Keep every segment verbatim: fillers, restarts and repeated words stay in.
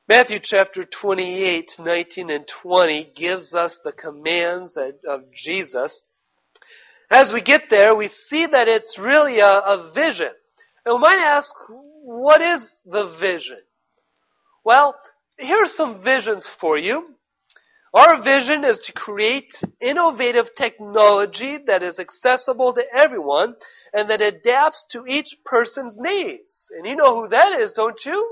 Matthew chapter twenty-eight, nineteen and twenty gives us the commands that, of Jesus. As we get there, we see that it's really a, a vision. And we might ask, what is the vision? Well, here are some visions for you. Our vision is to create innovative technology that is accessible to everyone and that adapts to each person's needs. And you know who that is, don't you?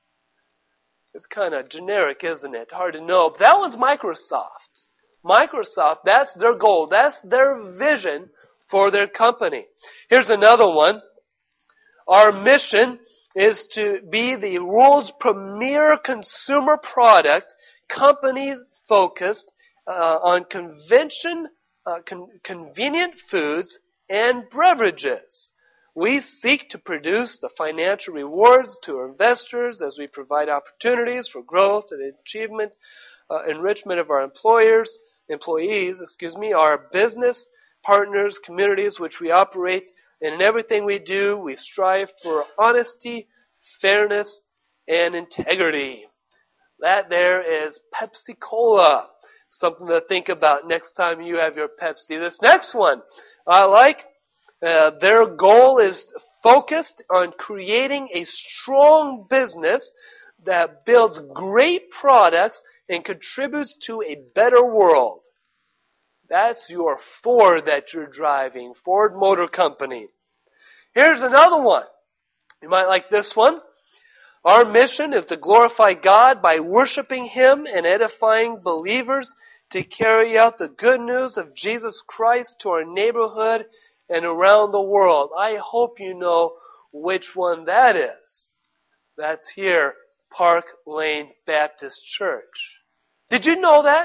It's kind of generic, isn't it? Hard to know. But that one's Microsoft. Microsoft, that's their goal. That's their vision for their company. Here's another one. Our mission is to be the world's premier consumer product, company focused uh, on convention, uh, con- convenient foods and beverages. We seek to produce the financial rewards to our investors as we provide opportunities for growth and achievement, uh, enrichment of our employers, employees, excuse me, our business partners, communities which we operate. And in everything we do, we strive for honesty, fairness, and integrity. That there is Pepsi-Cola. Something to think about next time you have your Pepsi. This next one I like. Uh, their goal is focused on creating a strong business that builds great products and contributes to a better world. That's your Ford that you're driving, Ford Motor Company. Here's another one. You might like this one. Our mission is to glorify God by worshiping Him and edifying believers to carry out the good news of Jesus Christ to our neighborhood and around the world. I hope you know which one that is. That's here, Park Lane Baptist Church. Did you know that?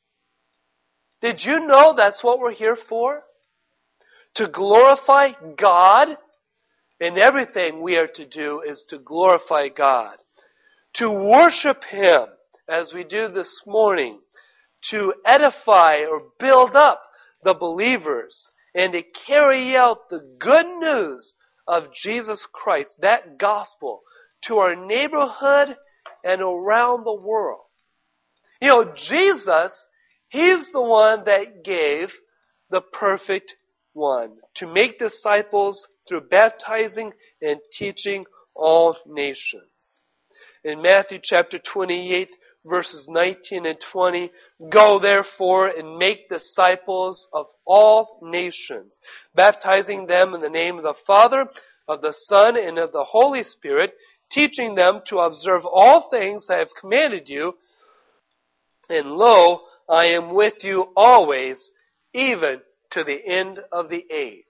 Did you know that's what we're here for? To glorify God? And everything we are to do is to glorify God. To worship Him, as we do this morning. To edify or build up the believers. And to carry out the good news of Jesus Christ, that gospel, to our neighborhood and around the world. You know, Jesus, He's the one that gave the perfect one to make disciples through baptizing and teaching all nations. In Matthew chapter twenty-eight, verses nineteen and twenty, go therefore and make disciples of all nations, baptizing them in the name of the Father, of the Son, and of the Holy Spirit, teaching them to observe all things I have commanded you. And lo, I am with you always, even to the end of the age.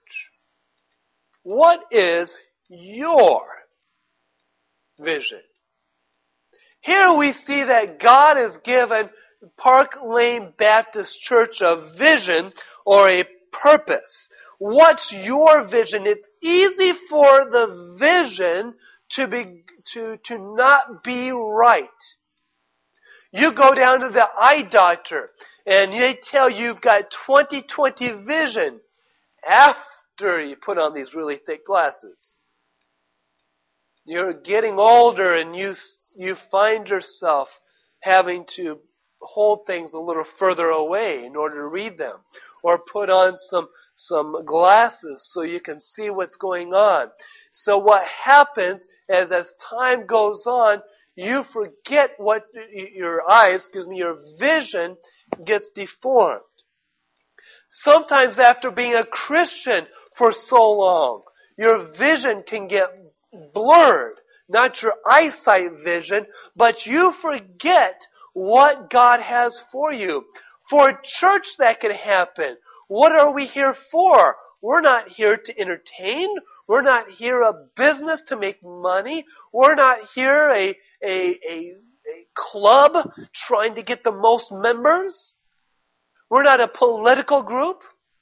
What is your vision? Here we see that God has given Park Lane Baptist Church a vision or a purpose. What's your vision? It's easy for the vision to be to, to not be right. You go down to the eye doctor and they tell you you've got twenty twenty vision after you put on these really thick glasses. You're getting older and you you find yourself having to hold things a little further away in order to read them, or put on some some glasses so you can see what's going on. So what happens is as time goes on, you forget what your eyes, excuse me, your vision gets deformed. Sometimes after being a Christian for so long, your vision can get blurred. Not your eyesight vision, but you forget what God has for you. For church that can happen. What are we here for? We're not here to entertain. We're not here a business to make money. We're not here a, a, a, a club trying to get the most members. We're not a political group.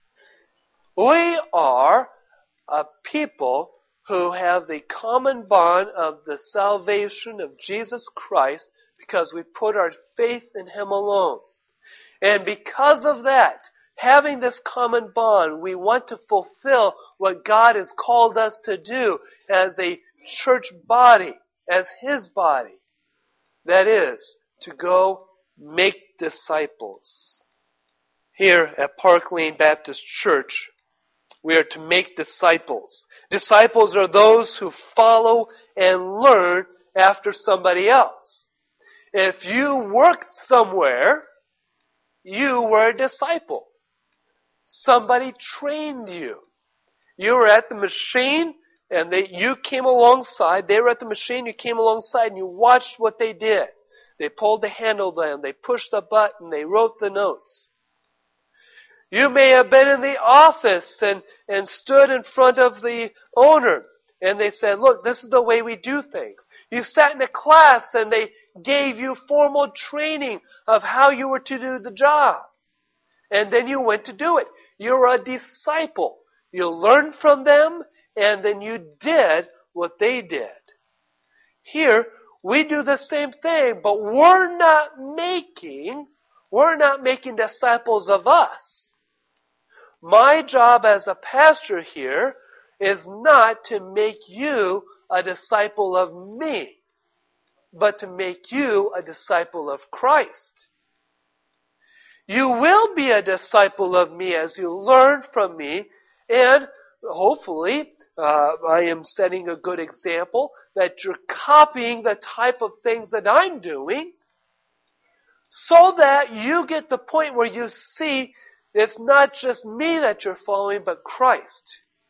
We are a people who have the common bond of the salvation of Jesus Christ because we put our faith in Him alone. And because of that, having this common bond, we want to fulfill what God has called us to do as a church body, as His body. That is, to go make disciples. Here at Park Lane Baptist Church, we are to make disciples. Disciples are those who follow and learn after somebody else. If you worked somewhere, you were a disciple. Somebody trained you. You were at the machine and they, you came alongside. They were at the machine, you came alongside and you watched what they did. They pulled the handle down, they pushed the button, they wrote the notes. You may have been in the office and, and stood in front of the owner and they said, look, this is the way we do things. You sat in a class and they gave you formal training of how you were to do the job. And then you went to do it. You're a disciple. You learned from them and then you did what they did. Here, we do the same thing, but we're not making, we're not making disciples of us. My job as a pastor here is not to make you a disciple of me, but to make you a disciple of Christ. You will be a disciple of me as you learn from me, and hopefully, uh, I am setting a good example that you're copying the type of things that I'm doing, so that you get the point where you see it's not just me that you're following, but Christ.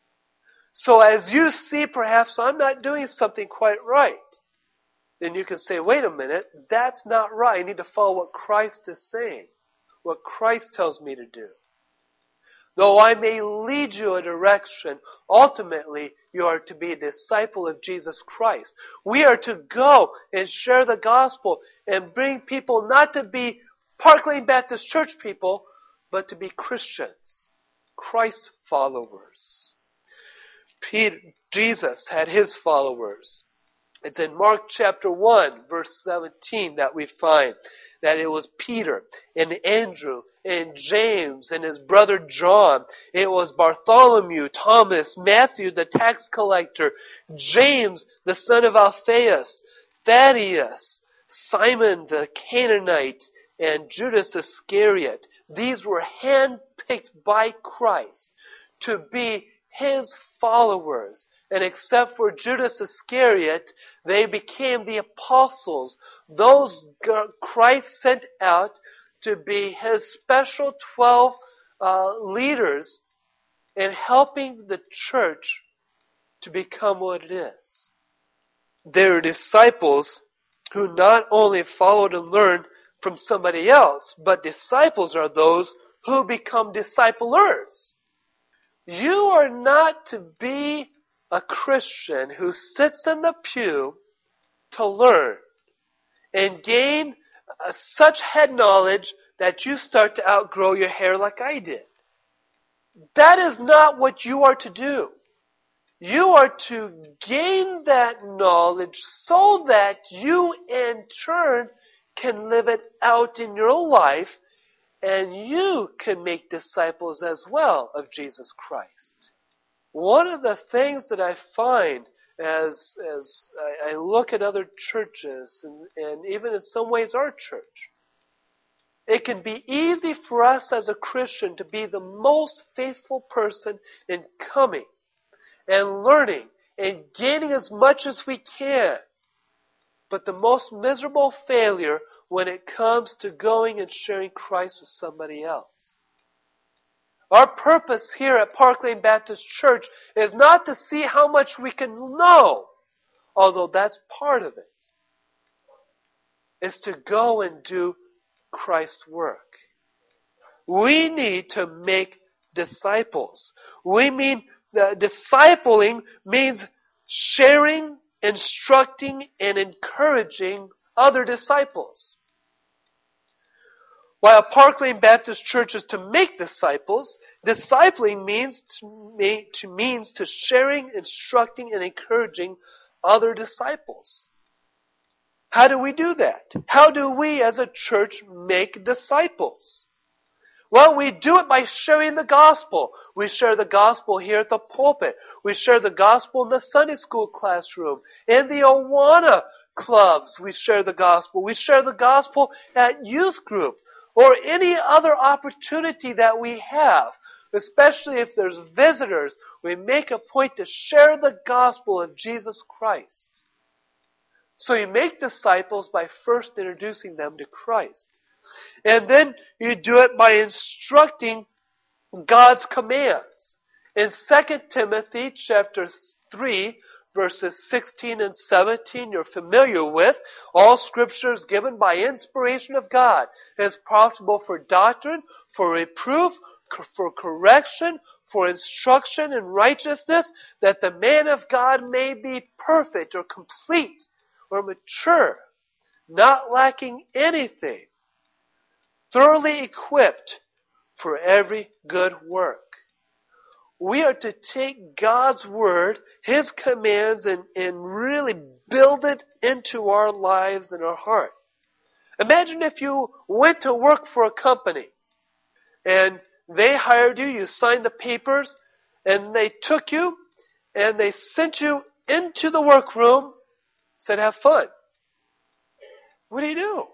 So as you see, perhaps I'm not doing something quite right, then you can say, wait a minute, that's not right. I need to follow what Christ is saying, what Christ tells me to do. Though I may lead you a direction, ultimately you are to be a disciple of Jesus Christ. We are to go and share the gospel and bring people not to be Park Lane Baptist Church people, but to be Christians, Christ followers. Peter, Jesus had his followers. It's in Mark chapter one, verse seventeen that we find that it was Peter and Andrew and James and his brother John. It was Bartholomew, Thomas, Matthew the tax collector, James the son of Alphaeus, Thaddeus, Simon the Canaanite, and Judas Iscariot. These were handpicked by Christ to be his followers. And except for Judas Iscariot, they became the apostles. Those Christ sent out to be his special twelve uh, leaders in helping the church to become what it is. They were disciples who not only followed and learned from somebody else, but disciples are those who become disciplers. You are not to be a Christian who sits in the pew to learn and gain uh, such head knowledge that you start to outgrow your hair like I did. That is not what you are to do. You are to gain that knowledge so that you in turn can live it out in your life and you can make disciples as well of Jesus Christ. One of the things that I find as as I, I look at other churches and, and even in some ways our church, it can be easy for us as a Christian to be the most faithful person in coming and learning and gaining as much as we can, but the most miserable failure when it comes to going and sharing Christ with somebody else. Our purpose here at Park Lane Baptist Church is not to see how much we can know, although that's part of it. It's to go and do Christ's work. We need to make disciples. We mean, the discipling means sharing, instructing, and encouraging other disciples. While Park Lane Baptist Church is to make disciples, discipling means to, make, to means to sharing, instructing, and encouraging other disciples. How do we do that? How do we as a church make disciples? Well, we do it by sharing the gospel. We share the gospel here at the pulpit. We share the gospel in the Sunday school classroom, in the Awana clubs, we share the gospel. We share the gospel at youth group or any other opportunity that we have. Especially if there's visitors, we make a point to share the gospel of Jesus Christ. So you make disciples by first introducing them to Christ. And then you do it by instructing God's commands. In Second Timothy chapter three, verses sixteen and seventeen, you're familiar with. All Scripture is given by inspiration of God. It is profitable for doctrine, for reproof, for correction, for instruction in righteousness, that the man of God may be perfect or complete or mature, not lacking anything, thoroughly equipped for every good work. We are to take God's Word, His commands, and, and really build it into our lives and our heart. Imagine if you went to work for a company and they hired you, you signed the papers, and they took you and they sent you into the workroom, said, have fun. What do you do?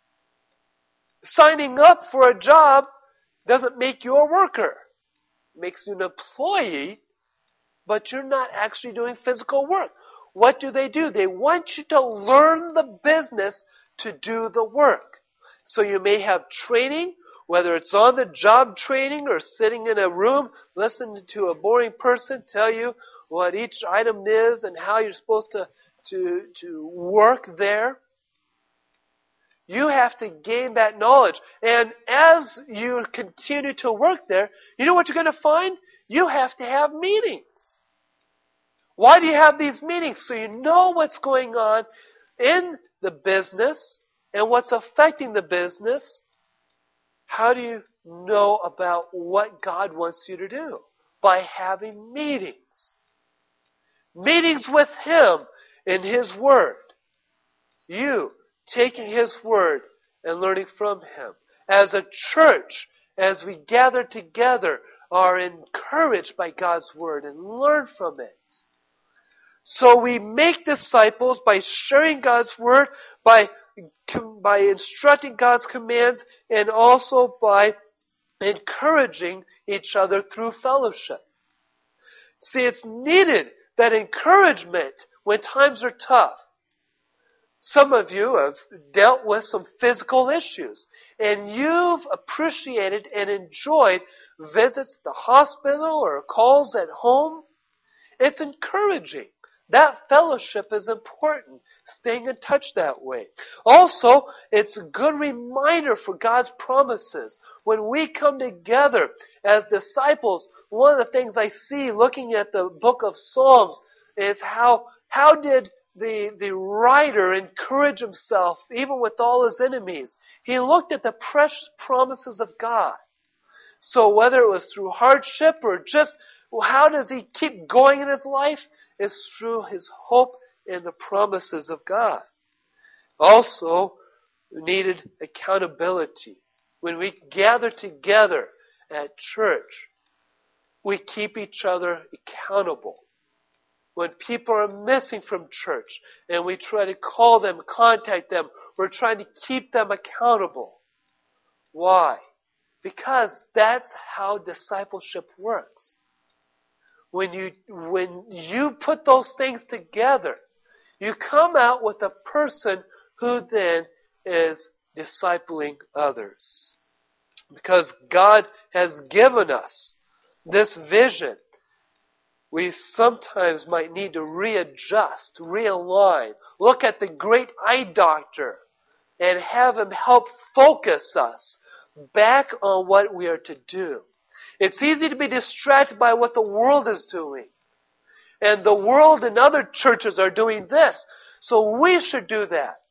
Signing up for a job doesn't make you a worker. It makes you an employee, but you're not actually doing physical work. What do they do? They want you to learn the business to do the work. So you may have training, whether it's on the job training or sitting in a room listening to a boring person tell you what each item is and how you're supposed to, to, to work there. You have to gain that knowledge. And as you continue to work there, you know what you're going to find? You have to have meetings. Why do you have these meetings? So you know what's going on in the business and what's affecting the business. How do you know about what God wants you to do? By having meetings. Meetings with Him in His Word. You taking His Word and learning from Him. As a church, as we gather together, are encouraged by God's Word and learn from it. So we make disciples by sharing God's Word, by by instructing God's commands, and also by encouraging each other through fellowship. See, it's needed, that encouragement, when times are tough. Some of you have dealt with some physical issues, and you've appreciated and enjoyed visits at the hospital or calls at home. It's encouraging. That fellowship is important, staying in touch that way. Also, it's a good reminder for God's promises. When we come together as disciples, one of the things I see looking at the book of Psalms is how, how did the, the writer encourage himself even with all his enemies? He looked at the precious promises of God. So whether it was through hardship or just how does he keep going in his life? Is through his hope in the promises of God. Also, we needed accountability. When we gather together at church, we keep each other accountable. When people are missing from church and we try to call them, contact them, we're trying to keep them accountable. Why? Because that's how discipleship works. When you, when you put those things together, you come out with a person who then is discipling others. Because God has given us this vision, we sometimes might need to readjust, realign, look at the great eye doctor and have him help focus us back on what we are to do. It's easy to be distracted by what the world is doing. And the world and other churches are doing this. So we should do that.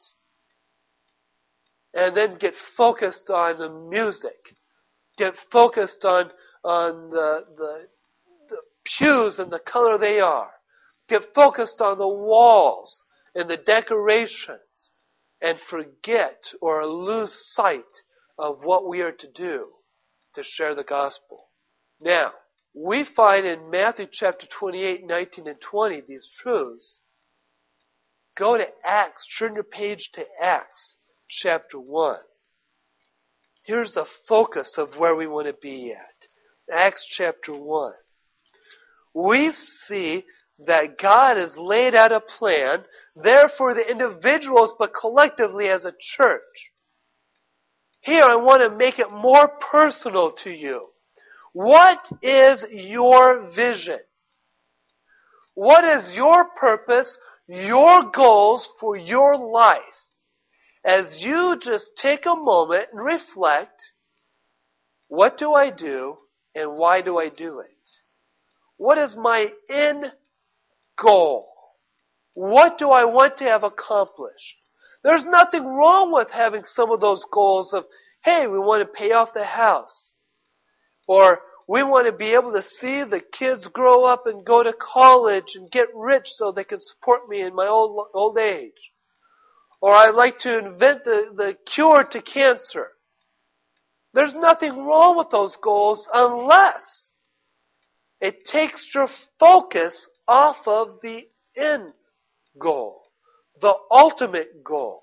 And then get focused on the music. Get focused on, on the, the, the pews and the color they are. Get focused on the walls and the decorations. And forget or lose sight of what we are to do to share the gospel. Now, we find in Matthew chapter twenty-eight, nineteen, and twenty these truths. go to Acts, turn your page to Acts chapter one. Here's the focus of where we want to be at. Acts chapter one. We see that God has laid out a plan there for the individuals, but collectively as a church. Here I want to make it more personal to you. What is your vision? What is your purpose, your goals for your life? As you just take a moment and reflect, what do I do and why do I do it? What is my end goal? What do I want to have accomplished? There's nothing wrong with having some of those goals of, hey, we want to pay off the house. Or we want to be able to see the kids grow up and go to college and get rich so they can support me in my old, old age. Or I'd like to invent the, the cure to cancer. There's nothing wrong with those goals unless it takes your focus off of the end goal, the ultimate goal.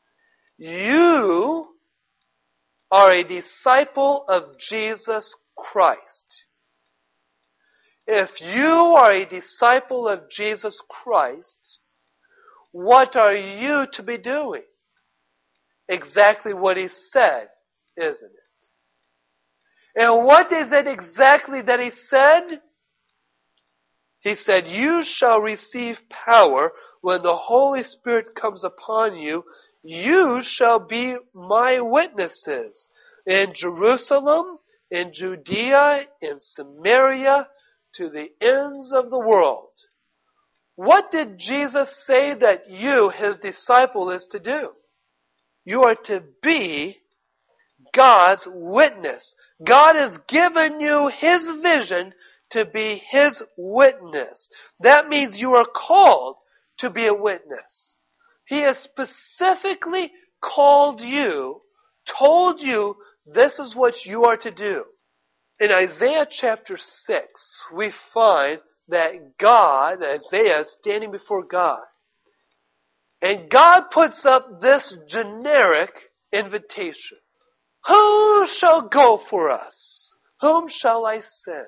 You are a disciple of Jesus Christ. If you are a disciple of Jesus Christ, what are you to be doing? Exactly what He said, isn't it? And what is it exactly that He said? He said, you shall receive power when the Holy Spirit comes upon you. You shall be my witnesses in Jerusalem, in Judea, in Samaria, to the ends of the world. What did Jesus say that you, His disciple, is to do? You are to be God's witness. God has given you His vision to be His witness. That means you are called to be a witness. He has specifically called you, told you this is what you are to do. In Isaiah chapter six, we find that God, Isaiah is standing before God. And God puts up this generic invitation. Who shall go for us? Whom shall I send?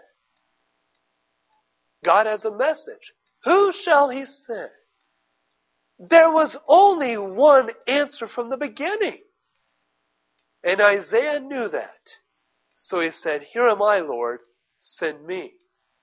God has a message. Who shall He send? There was only one answer from the beginning. And Isaiah knew that. So he said, here am I, Lord, send me.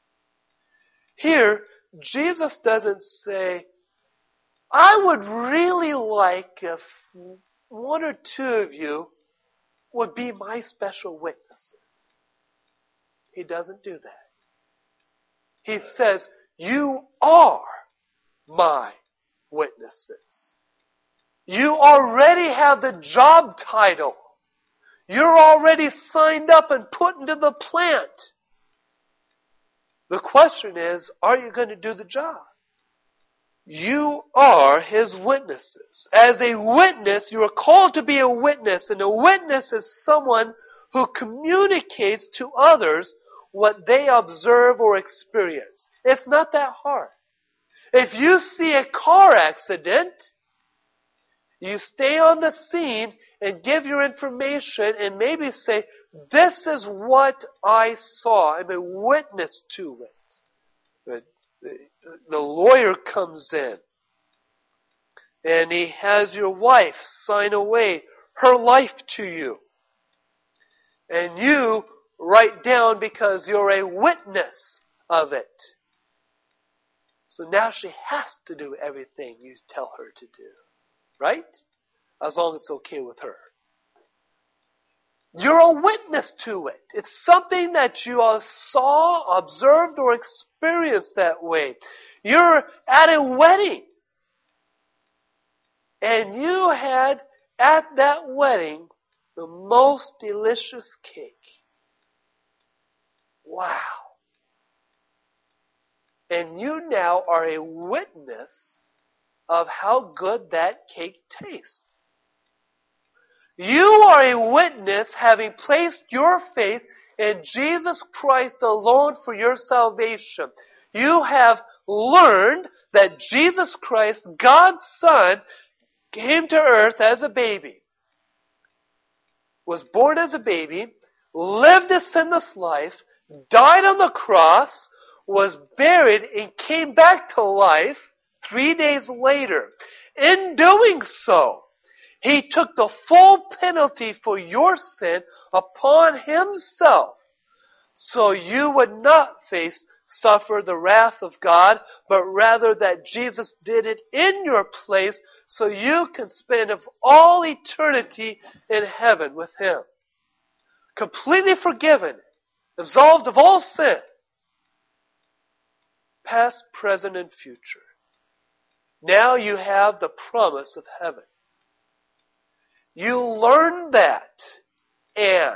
Here, Jesus doesn't say, I would really like if one or two of you would be my special witnesses. He doesn't do that. He says, you are my witnesses. You already have the job title. You're already signed up and put into the plant. The question is, are you going to do the job? You are His witnesses. As a witness, you are called to be a witness, and a witness is someone who communicates to others what they observe or experience. It's not that hard. If you see a car accident, you stay on the scene and give your information and maybe say, this is what I saw. I'm a witness to it. But the lawyer comes in and he has your wife sign away her life to you. And you write down because you're a witness of it. So now she has to do everything you tell her to do. Right? As long as it's okay with her. You're a witness to it. It's something that you saw, observed, or experienced that way. You're at a wedding. And you had at that wedding the most delicious cake. Wow. And you now are a witness of how good that cake tastes. You are a witness having placed your faith in Jesus Christ alone for your salvation. You have learned that Jesus Christ, God's Son, came to earth as a baby, was born as a baby, lived a sinless life, died on the cross, was buried, and came back to life three days later. In doing so, He took the full penalty for your sin upon Himself, so you would not face, suffer the wrath of God, but rather that Jesus did it in your place so you can spend of all eternity in heaven with Him. Completely forgiven, absolved of all sin, past, present, and future. Now you have the promise of heaven. You learned that, and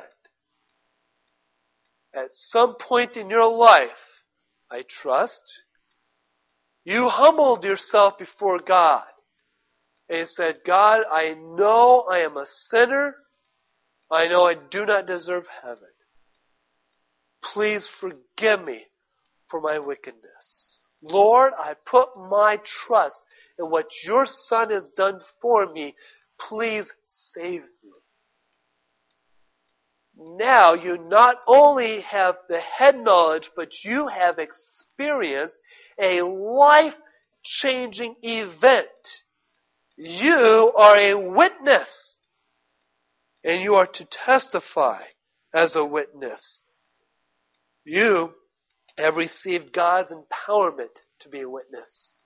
at some point in your life, I trust, you humbled yourself before God and said, God, I know I am a sinner. I know I do not deserve heaven. Please forgive me for my wickedness. Lord, I put my trust in what your Son has done for me. Please save me. Now you not only have the head knowledge, but you have experienced a life-changing event. You are a witness, and you are to testify as a witness. You have received God's empowerment to be a witness.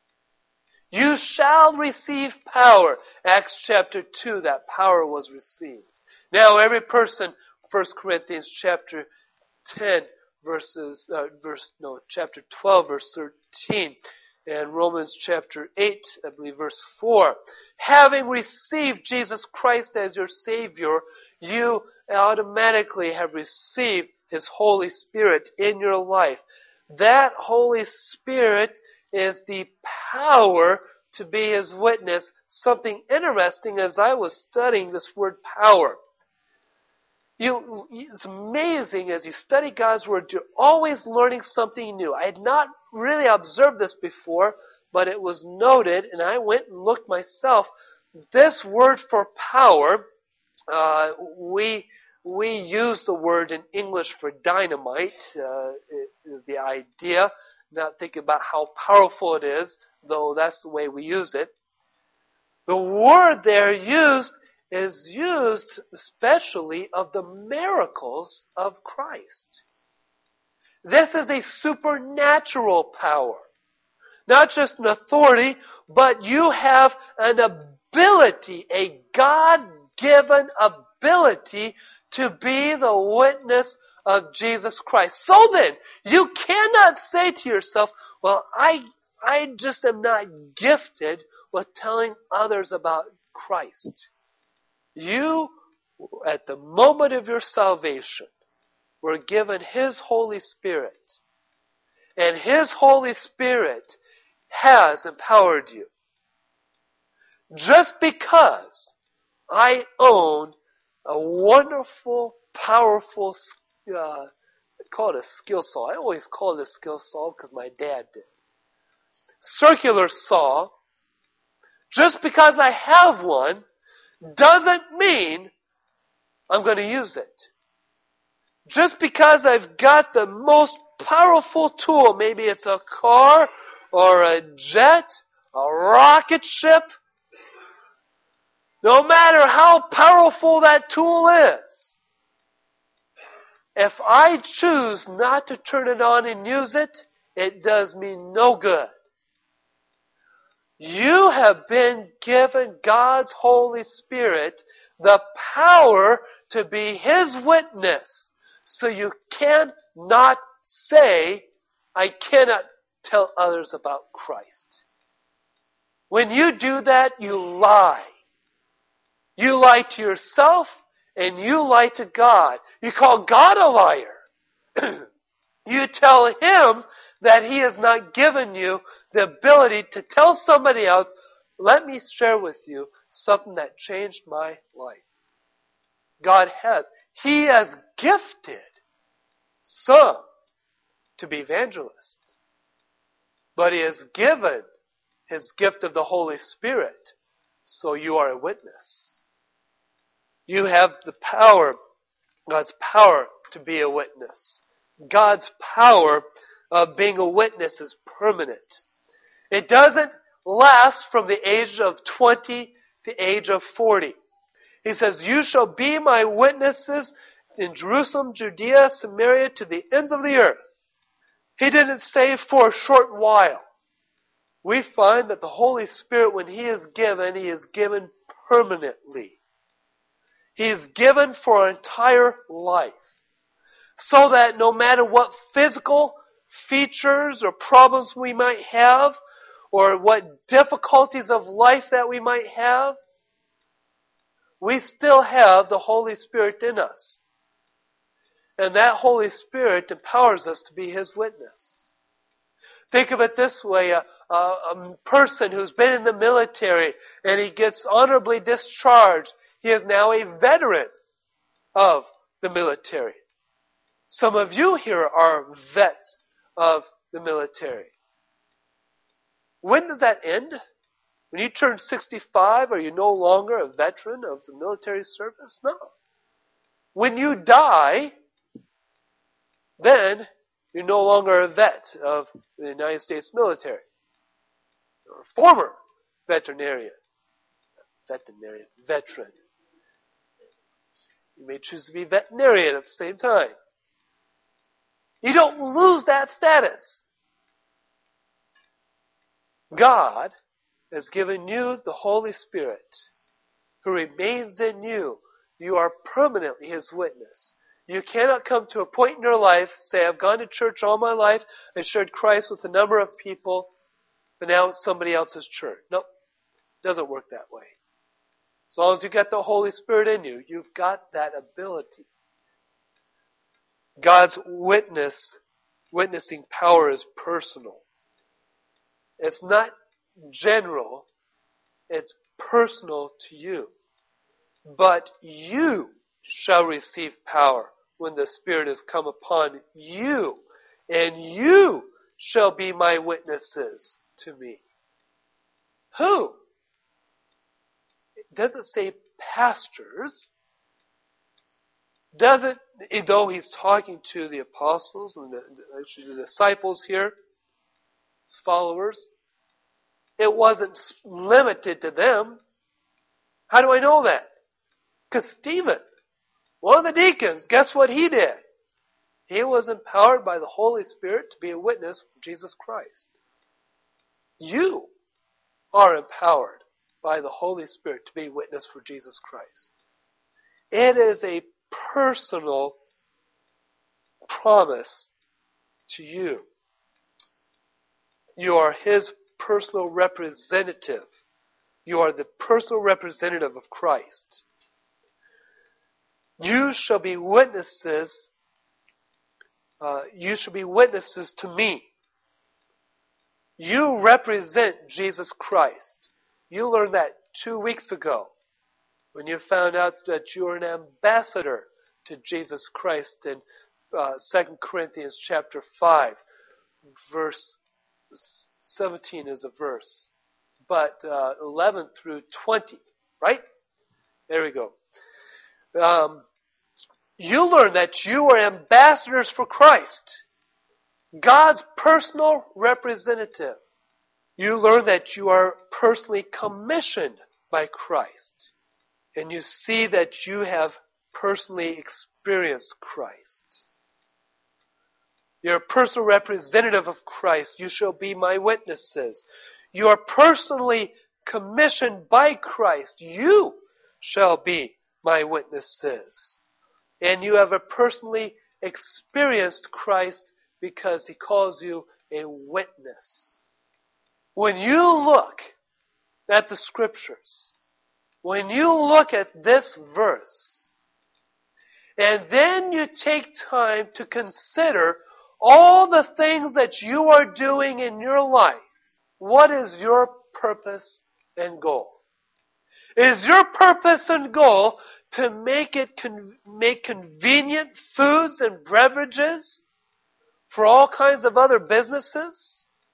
You shall receive power. Acts chapter two, that power was received. Now every person, First Corinthians chapter ten, verses, uh, verse, no, chapter twelve, verse thirteen, and Romans chapter eight, I believe, verse four. Having received Jesus Christ as your Savior, you automatically have received His Holy Spirit in your life. That Holy Spirit is the power to be His witness. Something interesting as I was studying this word power. You, it's amazing as you study God's Word, you're always learning something new. I had not really observed this before, but it was noted, and I went and looked myself. This word for power, uh, we we use the word in English for dynamite, uh, is the idea, not thinking about how powerful it is, though that's the way we use it. The word there used is used especially of the miracles of Christ. This is a supernatural power. Not just an authority, but you have an ability, a God-given ability to be the witness of Jesus Christ. So then, you cannot say to yourself, well, I, I just am not gifted with telling others about Christ. You, at the moment of your salvation, were given His Holy Spirit. And His Holy Spirit has empowered you. Just because I own a wonderful, powerful, uh, I call it a skill saw. I always call it a skill saw because my dad did. Circular saw. Just because I have one doesn't mean I'm going to use it. Just because I've got the most powerful tool, maybe it's a car or a jet, a rocket ship, no matter how powerful that tool is, if I choose not to turn it on and use it, it does me no good. You have been given God's Holy Spirit the power to be His witness. So you cannot say, I cannot tell others about Christ. When you do that, you lie. You lie to yourself and you lie to God. You call God a liar. You tell Him that He has not given you the ability to tell somebody else, let me share with you something that changed my life. God has. He has gifted some to be evangelists. But He has given His gift of the Holy Spirit, so you are a witness. You have the power, God's power to be a witness. God's power of being a witness is permanent. It doesn't last from the age of twenty to the age of forty. He says, you shall be my witnesses in Jerusalem, Judea, Samaria, to the ends of the earth. He didn't say for a short while. We find that the Holy Spirit, when He is given, He is given permanently. He is given for our entire life. So that no matter what physical features or problems we might have, or what difficulties of life that we might have, we still have the Holy Spirit in us. And that Holy Spirit empowers us to be His witness. Think of it this way, a, a, a person who's been in the military and he gets honorably discharged, he is now a veteran of the military. Some of you here are vets of the military. When does that end? When you turn sixty-five, are you no longer a veteran of the military service? No. When you die, then you're no longer a vet of the United States military. Or a former veterinarian. Veterinarian. Veteran. You may choose to be veterinarian at the same time. You don't lose that status. God has given you the Holy Spirit who remains in you. You are permanently His witness. You cannot come to a point in your life, say, I've gone to church all my life, I shared Christ with a number of people, but now it's somebody else's church. No, it doesn't work that way. As long as you've got the Holy Spirit in you, you've got that ability. God's witness, witnessing power is personal. It's not general, it's personal to you. But you shall receive power when the Spirit has come upon you, and you shall be my witnesses to me. Who? It doesn't say pastors. Doesn't, though He's talking to the apostles and the, actually the disciples here, His followers, it wasn't limited to them. How do I know that? Because Stephen, one of the deacons, guess what he did? He was empowered by the Holy Spirit to be a witness for Jesus Christ. You are empowered by the Holy Spirit to be a witness for Jesus Christ. It is a personal promise to you. You are His personal representative. You are the personal representative of Christ. You shall be witnesses. Uh, you shall be witnesses to me. You represent Jesus Christ. You learned that two weeks ago when you found out that you are an ambassador to Jesus Christ in uh, Second Corinthians chapter five, verse seventeen is a verse, but uh, eleven through twenty, right? There we go. Um, you learn that you are ambassadors for Christ, God's personal representative. You learn that you are personally commissioned by Christ, and you see that you have personally experienced Christ. You're a personal representative of Christ. You shall be my witnesses. You are personally commissioned by Christ. You shall be my witnesses. And you have a personally experienced Christ because He calls you a witness. When you look at the Scriptures, when you look at this verse, and then you take time to consider all the things that you are doing in your life, what is your purpose and goal? Is your purpose and goal to make it con- make convenient foods and beverages for all kinds of other businesses?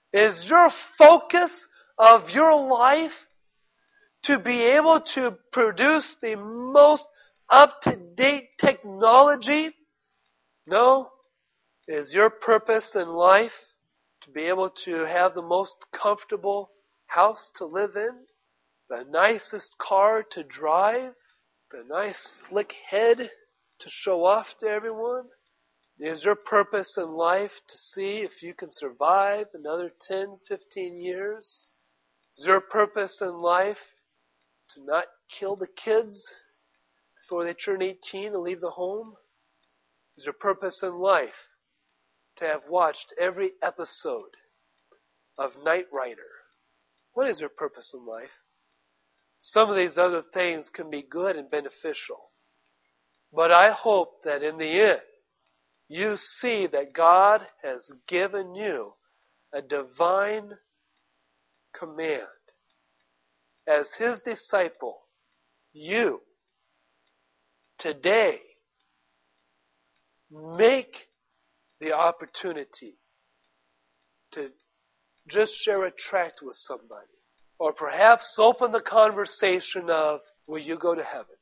Is your focus of your life to be able to produce the most up-to-date technology? No. Is your purpose in life to be able to have the most comfortable house to live in? The nicest car to drive? The nice slick head to show off to everyone? Is your purpose in life to see if you can survive another ten, fifteen years? Is your purpose in life to not kill the kids before they turn eighteen and leave the home? Is your purpose in life to have watched every episode of Knight Rider? What is your purpose in life? Some of these other things can be good and beneficial. But I hope that in the end, you see that God has given you a divine command. As His disciple, you, today, make the opportunity to just share a tract with somebody. Or perhaps open the conversation of, will you go to heaven?